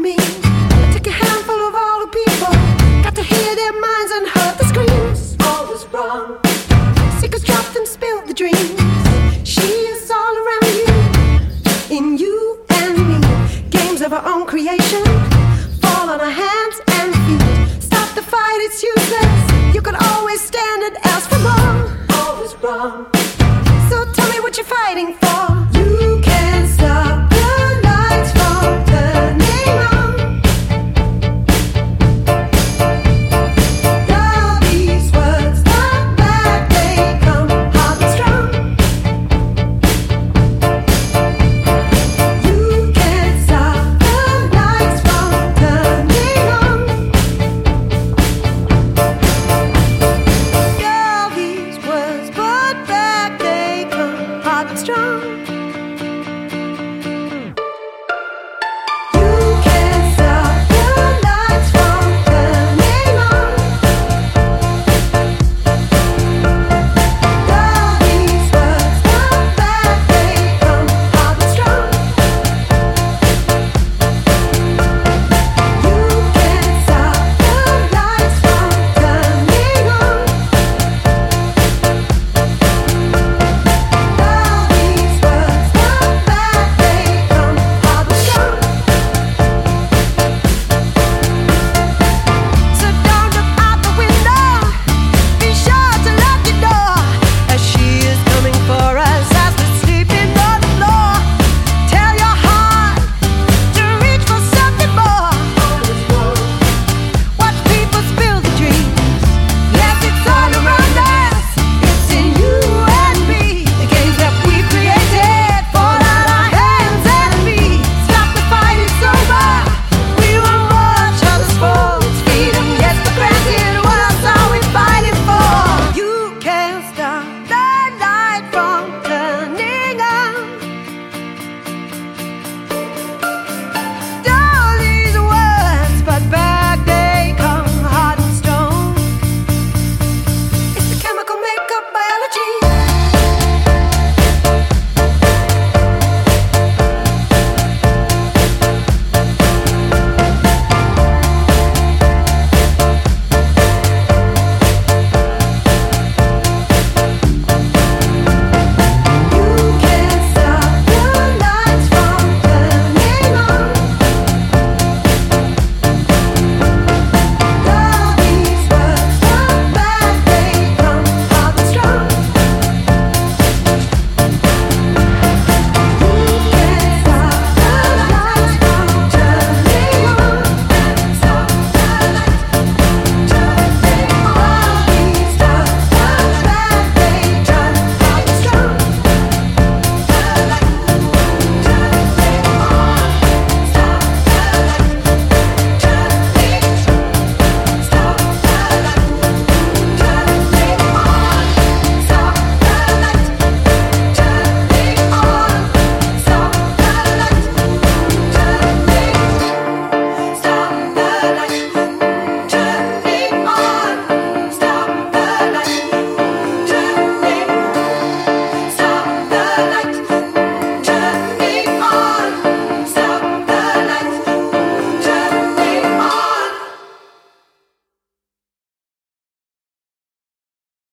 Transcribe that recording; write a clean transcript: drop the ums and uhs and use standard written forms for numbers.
me. Take a handful of all the people, got to hear their minds and heard the screams. All was wrong. Secrets dropped and spilled the dreams. She is all around you, in you and me. Games of our own creation, fall on our hands and feet. Stop the fight, it's useless. You could always stand and ask for more. All was wrong. So tell me what you're fighting for.